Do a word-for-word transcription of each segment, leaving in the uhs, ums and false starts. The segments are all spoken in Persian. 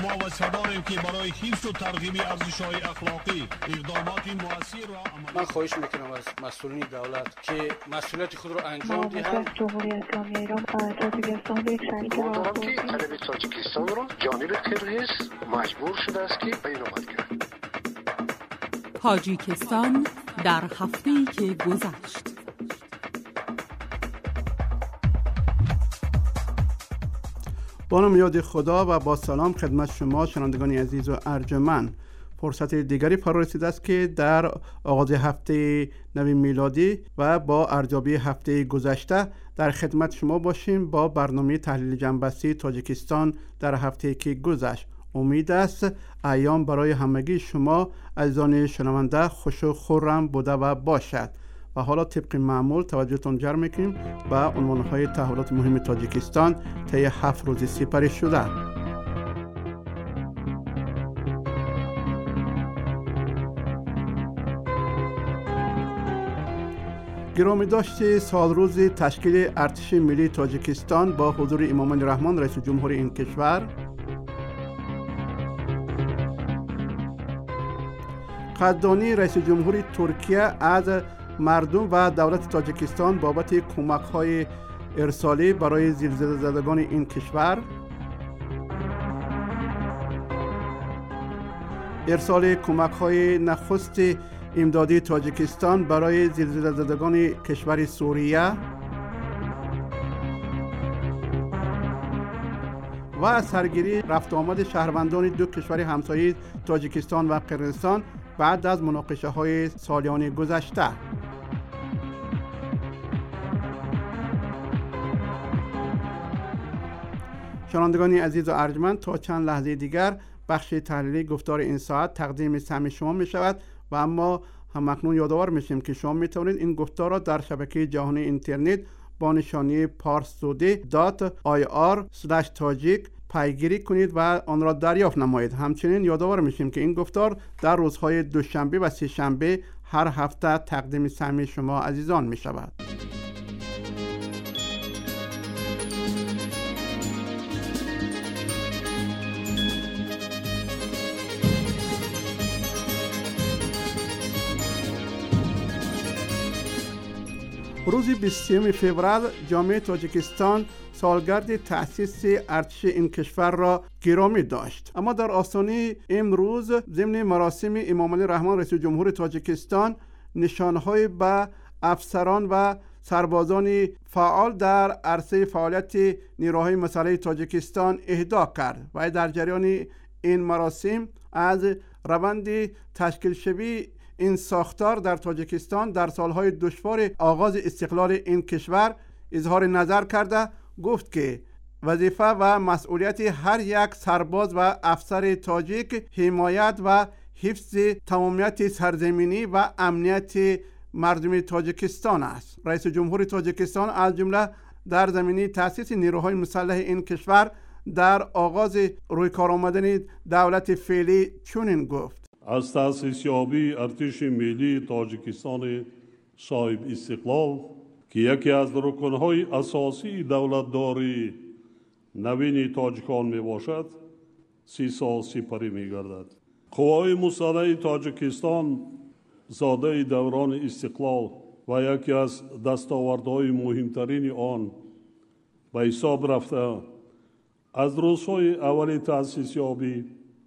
شما و صدایی که برای حفظ و ترغیب ارزش‌های اخلاقی اقدامات مؤثر را عمل. من خواهش میکنم از مسئولین دولت که مسئولیت خود را انجام دهند. جمهوری اسلامی ایران تاجیکستان یک شریک دارم که عرب تاجیکستان را جانب قرقیز مجبور شده است که بینامد کرد. تاجیکستان در هفته‌ای که گذشت. با نام یاد خدا و با سلام خدمت شما شنوندگان عزیز و ارجمند. فرصت دیگری فرا رسیده است که در آغاز هفته نو میلادی و با ارزیابی هفته گذشته در خدمت شما باشیم با برنامه تحلیل جنبسته تاجیکستان در هفته که گذشت. امید است ایام برای همگی شما عزیزان شنونده خوش و خرم بوده و باشد. و حالا طبق معمول توجهتون جلب میکنیم به عنوانهای تحولات مهم تاجیکستان طی هفت روز سپری شده. گرامی داشت سال روز تشکیل ارتش ملی تاجیکستان با حضور امام علی رحمان رئیس جمهور این کشور، قدردانی رئیس جمهور ترکیه از مردم و دولت تاجیکستان بابت کمک‌های ارسالی برای زلزله زدگان این کشور، ارسال کمک‌های نخست امدادی تاجیکستان برای زلزله زدگان کشور سوریه و سرگیری رفت آمد شهروندان دو کشور همسایه تاجیکستان و قرقیزستان بعد از مناقشه‌های سالیان گذشته. شنوندگان عزیز و ارجمند، تا چند لحظه دیگر بخش تحلیلی گفتار این ساعت تقدیم سهم شما می شود و اما همکنون یادآور میشیم که شما می توانید این گفتار را در شبکه جهانی اینترنت با نشانی پارسودی دات آی آر اسلش تاجیک پیگیری کنید و آن را دریافت نمایید. همچنین یادآور میشیم که این گفتار در روزهای دوشنبه و سه شنبه هر هفته تقدیم سهم شما عزیزان می شود. روز بیستم فوریه جامعه تاجیکستان سالگرد تأسیس ارتش این کشور را گرامی داشت. اما در آستانه امروز ضمن مراسم امام علی رحمان رئیس جمهور تاجیکستان نشانهای به افسران و سربازان فعال در عرصه فعالیت نیروهای مسلح تاجیکستان اهدا کرد و در جریان این مراسم از روند تشکیل شوی این ساختار در تاجیکستان در سالهای دشوار آغاز استقلال این کشور اظهار نظر کرده گفت که وظیفه و مسئولیت هر یک سرباز و افسر تاجیک حمایت و حفظ تمامیت سرزمینی و امنیت مردم تاجیکستان است. رئیس جمهور تاجیکستان از جمله در زمینه تأسیس نیروهای مسلح این کشور در آغاز روی کار آمدن دولت فعلی چنین گفت: از تأسیس یابی ارتش ملی تاجیکستان صاحب استقلال که یکی از رکنهای اساسی دولتداری نوین تاجیکان می باشد سی سال سپری می گردد. قوای مسلح تاجیکستان زاده دوران استقلال و یکی از دستاوردهای مهمترین آن به حساب رفته از روزهای اول تأسیس یابی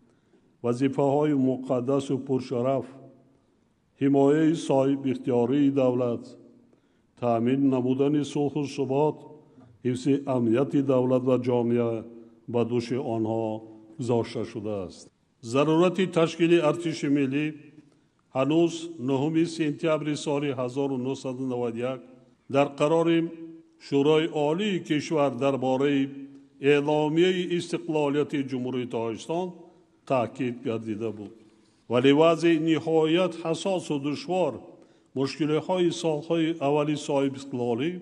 وظیفه های مقدس و پرشرف حمایه صاحب اختیاری دولت، تأمین نمودن صلح و ثبات، حفظ امنیت دولت و جامعه به دوش آنها گذاشته شده است. ضرورت تشکیل ارتش ملی هنوز نهم سپتامبر سال هزار و نهصد و نود و یک در قرار شورای عالی کشور درباره اعلامیه استقلالیت جمهوری تاجیکستان تأکید گردیده بود. ولی وضع نهایت حساس و دشوار، مشکل‌های سالهای اولی صاحب استقلالی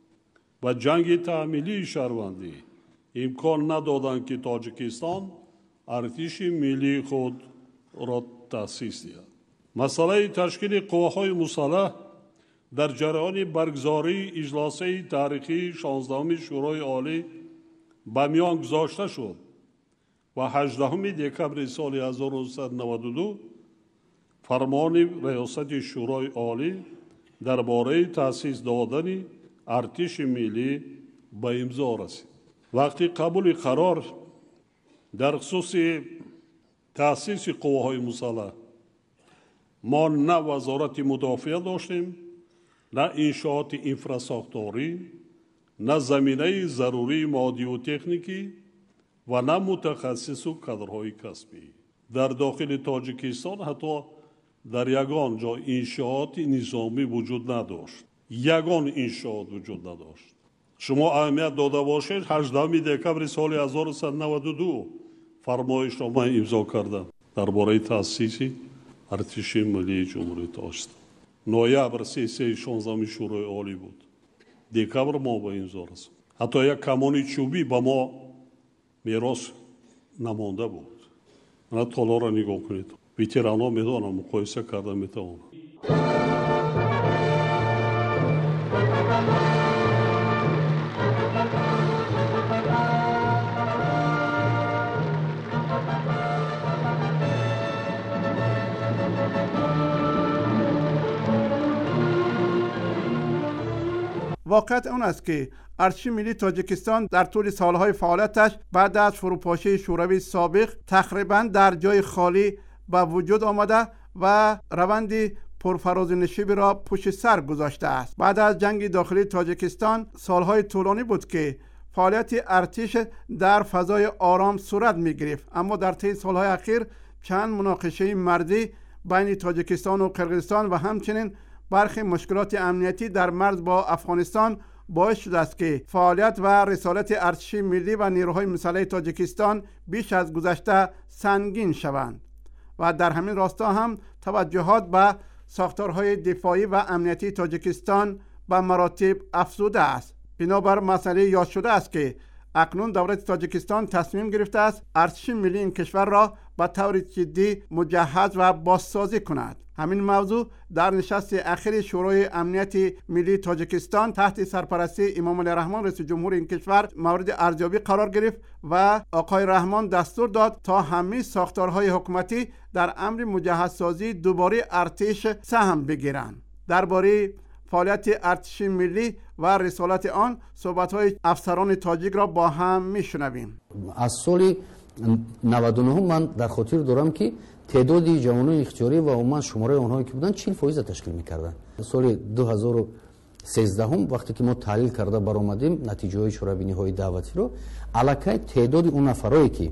و جنگ تعمیلی شهروندی امکان ندادند که تاجیکستان ارتش ملی خود را تأسیس دهد. مسئله تشکیل قواهای مسلح در جریان برگزاری اجلاس تاریخی شانزدهم شورای عالی به میان گذاشته شد و هجدهم دکبر سال هزار و سیصد و نود و دو فرمان ریاست شورای عالی درباره تأسیس دادن ارتش ملی به امضا رسید. وقتی قبول قرار در خصوص تأسیس قواهای مسلح ما نه وزارت مدافع داشتیم، نه انشاءات انفراساختاری، نه زمینه ضروری مادی و تکنیکی و نه متخصص و کادرهای کسبی. در داخل تاجیکستان حتی در یگان جا انشاءات نظامی وجود نداشت. یگان انشاءات وجود نداشت. شما اهمیت داده باشید هجدهم دکبر سال هزار و سیصد و نود و دو فرمایش را من امضا کردم درباره تأسیس ارتش ملی جمهوری داشت. نوامبر سه شانزدهم شورای عالی بود. دکبر ما به امضا رسید. حتی یک کمان چوبی به ما میراث نمانده بود. من طلا را نگاه کنید. ویترانا میدانم مقایسه کردن میتوانم. واقعیت اون است که ارتش ملی تاجیکستان در طول سالهای فعالیتش بعد از فروپاشی شوروی سابق تقریبا در جای خالی به وجود آمده و روندی پرفراز و نشیبی را پشت سر گذاشته است. بعد از جنگ داخلی تاجیکستان سالهای طولانی بود که فعالیت ارتش در فضای آرام صورت می گرفت، اما در طی سالهای اخیر چند مناقشه مردی بین تاجیکستان و قرقیزستان و همچنین برخی مشکلات امنیتی در مرز با افغانستان باعث شده است که فعالیت و رسالت ارتش ملی و نیروهای مسلح تاجیکستان بیش از گذشته سنگین شوند و در همین راستا هم توجهات به ساختارهای دفاعی و امنیتی تاجیکستان به مراتب افزوده است. بنابر مسئله یاد شده است که اکنون دولت تاجیکستان تصمیم گرفته است ارتش ملی این کشور را به طور جدی مجهز و بازسازی کند. همین موضوع در نشست اخیر شورای امنیت ملی تاجیکستان تحت سرپرستی امام علی رحمان رئیس جمهور این کشور مورد ارزیابی قرار گرفت و آقای رحمان دستور داد تا همه ساختارهای حکومتی در امر مجهزسازی دوباره ارتش سهم بگیرند. درباره فعالیت ارتش ملی و رسالت آن صحبت‌های افسران تاجیک را با هم میشنویم. از سال نود و نه من در خاطر دارم که تعدادی جوانان اختیاری و عموما شماره آنهایی که بودن چهل فیصد تشکیل می‌کردند. سال دو هزار و سیزده وقتی که ما تحلیل کرده برآمدیم نتیجه‌های شورابینی‌های دعوتی رو، الکی تعداد اون نفرایی که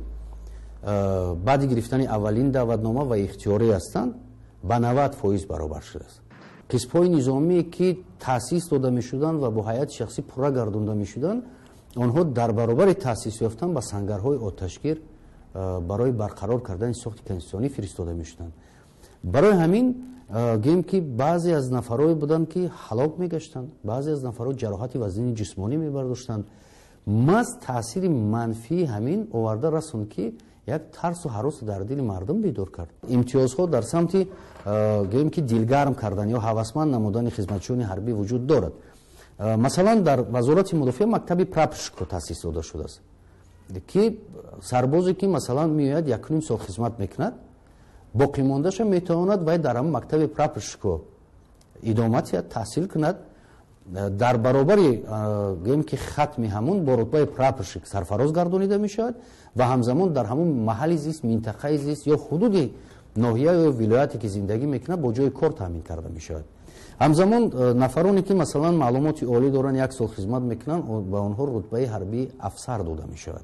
بعد گرفتن اولین دعوتنامه و اختیاری هستند به نود فیصد برابر شده است. قسم‌های نظامی که تأسیس داده می‌شدند و با هیئت شخصی پورا گردانده می‌شدند، آنها در برابر تأسیس یافتن به سنگرهای آتشگیر برای برقرار کردن ساخت کنستیتوسیونی فرستاده می‌شدند. برای همین گیم که بعضی از نفرای بودند که هلاک می‌گشتند، بعضی از نفرها جراحت وزنی جسمانی می‌برداشتند. ماست تأثیر منفی همین آورده رسوند که یک ترس و هراس در دل مردم بیدار کرد. امتیازها در سمت گیم که دلگرم کردن یا هوسمند نمودن خدمتچیان حربی وجود دارد. مثلا در وزارت مدافع مکتب پراپورشکو تأسیس داده شده است که سربازی که مثلا میآید یک نیم سال خدمت میکند باقی ماندهش میتواند و در هم مکتب پراپورشکو ادامت یا تحصیل کند. در برابر گیم که ختم همون با رتبه پراپورشک سرفراز گردانیده میشود و همزمان در همون محل زیست، منطقه زیست یا حدود ناحیه یا ولایتی که زندگی میکنه با جای کار تامین کرده میشود. همزمان نفرانی که مثلا معلومات عالی دارن یک سال خدمت میکنن و آنها رتبه حربی افسر داده میشود.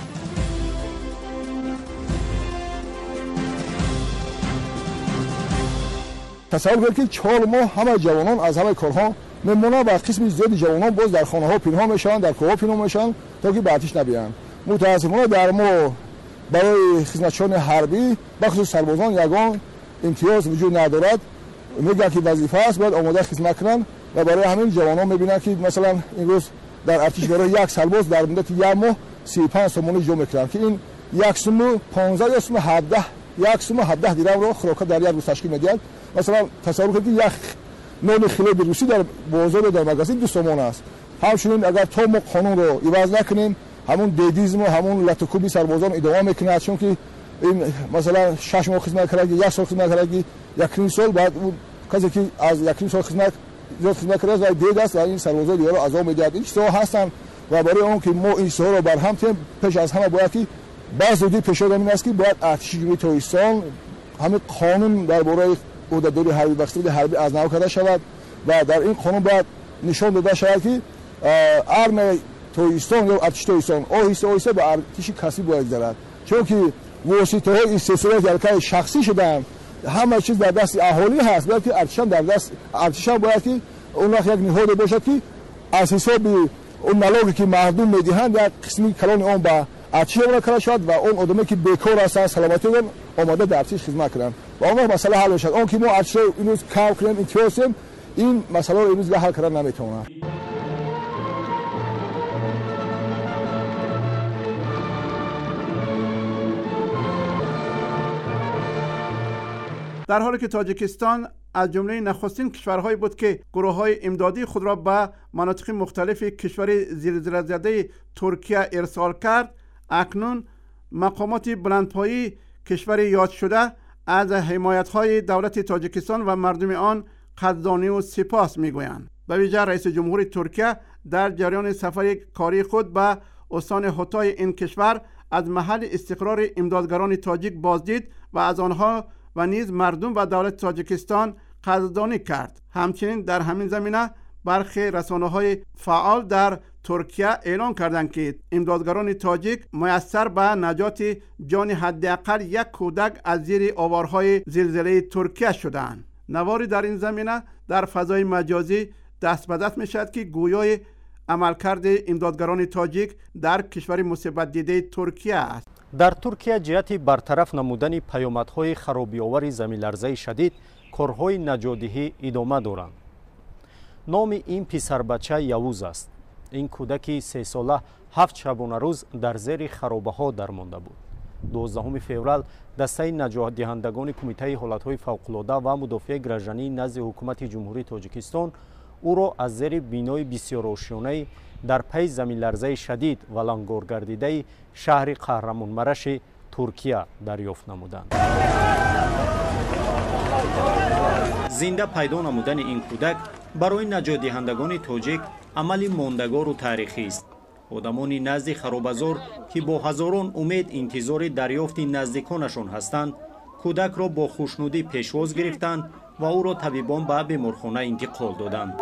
تصور کنید که چهار ماه همه جوانان از همه کارها میمونن و قسم زیادی جوانان باز در خانه ها پنهان میشن، در کوه پنهان میشن تا که به آتش نبیان. متاسفانه در ما برای خدمتچیان حربی بخصوص سربازان یگان امتیاز وجود ندارد. میگن که وظیفه است باید آماده خدمت کنن و برای همین جوانان میبینن که مثلا این روز در ارتش برای یک سرباز در مدت یک ماه سی و پنج تومان جمع میکنن که این یک سوم پانزده یا سوم هفده یک سوم هفده درم رو خوراک در یک روز تشکیل میدهد. مثلا تصور کنید یک نان خیلی روسی در بازار در مغازه دو تومان است. همچنین اگر تا ما قانون رو عوض نکنیم همون دیدیزم و همون لطکوبی سربازان ادامه میکنه، چون که این مثلا شش ماه خدمت کرده، یک سال خدمت کرده، یک سال بعد کسی که از یک سال خدمت زیاد خدمت کرده و دید است و این سربازان دیگه رو عذاب میدهد. این چیزها هستن و برای اون که ما این چیزها رو برهم تیم پیش از همه باید که بعض زودی پیشنهاد این است که باید ارتش جمهوری تاجیکستان همه قانون درباره عهدهداری حربی بخشیدگی حربی از نو کرده شود و در این قانون باید نشان داده شود که ارم تاجیکستان یا ارتش تاجیکستان آهسته آهسته به ارتش کسی باید گذرد، چون که واسطه‌های این سلسله جلکه شخصی شدن، همه چیز در دست اهالی هست، بلکه ارتش هم در دست ارتش هم باید که اون وقت یک نهاد باشد که از حساب اون ملاقی که مردم میدهند یک قسمی کلان اون به ارتش را کرده شد و اون آدمی که بیکار هستند سلامتی اون آماده در ارتش خدمت کنند و اون وقت مسئله حل شد. اون که ما ارتش اینوز کم کنیم امتیاز کنیم این مسئله رو اینوز حل کردن نمیتونه. در حالی که تاجیکستان از جمله نخستین کشورهایی بود که گروه‌های امدادی خود را به مناطق مختلف کشور زلزله زده ترکیه ارسال کرد، اکنون مقامات بلندپایه کشور یاد شده از حمایت‌های دولت تاجیکستان و مردم آن قدردانی و سپاس می‌گویند. به ویژه رئیس جمهور ترکیه در جریان سفر کاری خود به استان هوتای این کشور از محل استقرار امدادگران تاجیک بازدید و از آنها و نیز مردم و دولت تاجیکستان قدردانی کرد. همچنین در همین زمینه برخی رسانه‌های فعال در ترکیه اعلام کردند که امدادگران تاجیک میسر به نجات جان حداقل یک کودک از زیر آوارهای زلزله ترکیه شدند. نواری در این زمینه در فضای مجازی دست به دست می‌شود که گویای عملکرد امدادگران تاجیک در کشور مصیبت دیده ترکیه است. در ترکیه جهت برطرف نمودن پیامدهای خرابی‌آور زمین‌لرزه شدید کارهای نجات‌دهی ادامه دارند. نام این پسر بچه یوز است. این کودک سه ساله هفت شبانه روز در زیر خرابه‌ها درمانده بود. دوازدهم فوریه دسته نجات دهندگان کمیته حالت‌های فوق‌العاده و مدافع گراجانی نزد حکومت جمهوری تاجیکستان او را از زیر بینای بسیار آشیانه در پی زمین‌لرزه شدید و لنگار گردیده شهر قهرمانمرش ترکیه دریافت نمودند. زنده پیدا نمودن این کودک برای نجات دهندگان تاجیک عملی ماندگار و تاریخی است. آدمان نزد خرابزار که با هزاران امید انتظار دریافت نزدیکانشان هستند، کودک را با خوشنودی پیشواز گرفتند و او را طبیبان به بیمارخانه انتقال دادند.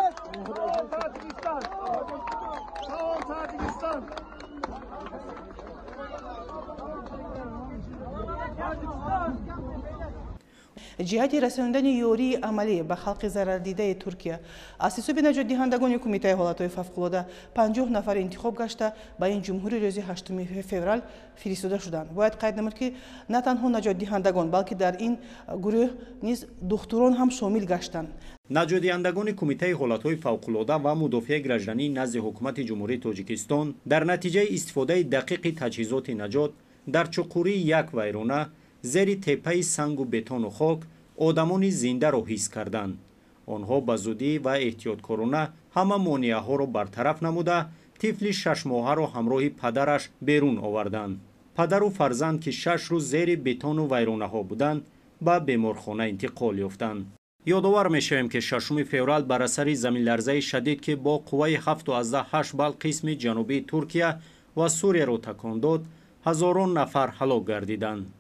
جهت رساندن یاری عملی به خلق ضرردیده ترکیه از حساب نجات دهندگان کمیته حالت‌های فوق‌العاده پنجاه نفر انتخاب گشته به این جمهوری روز هشتم فوریه فرستاده شدند. باید قید نمود که نه تنها نجات دهندگان بلکه در این گروه نیز دکتران هم شامل گشتند. نجات دهندگان کمیته حالت‌های فوق‌العاده و مدافع گراجانی نزد حکومت جمهوری تاجیکستان در نتیجه استفاده دقیق تجهیزات نجات در چقوری یک ویرانه زیر تپه سنگ و بتون و خاک آدمان زنده را حس کردند. آنها به زودی و احتیاطکارانه همه مانعه ها را برطرف نموده طفل شش ماهه را همراه پدرش بیرون آوردند. پدر و فرزند که شش روز زیر بتون و ویرانه ها بودند به بیمارخانه انتقال یافتند. یادآور می‌شویم که ششم فوریه بر اثر زمین‌لرزه شدید که با قوه هفت و هشت بال قسم جنوبی ترکیه و سوریه را تکان داد، هزاران نفر هلاک گردیدند.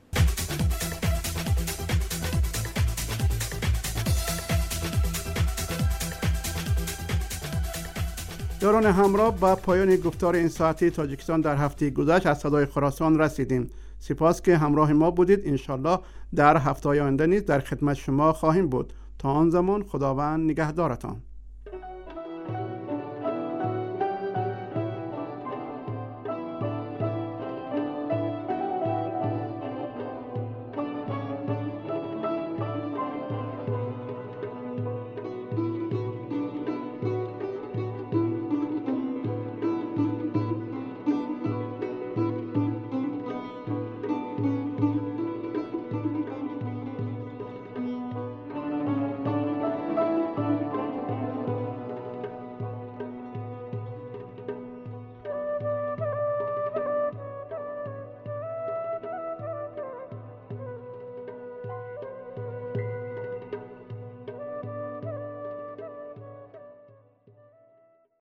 یاران همراه به پایان گفتار این ساعتی تاجیکستان در هفته گذشت از صدای خراسان رسیدیم. سپاس که همراه ما بودید. انشالله در هفته آینده نیز در خدمت شما خواهیم بود. تا آن زمان خداوند نگهدارتان.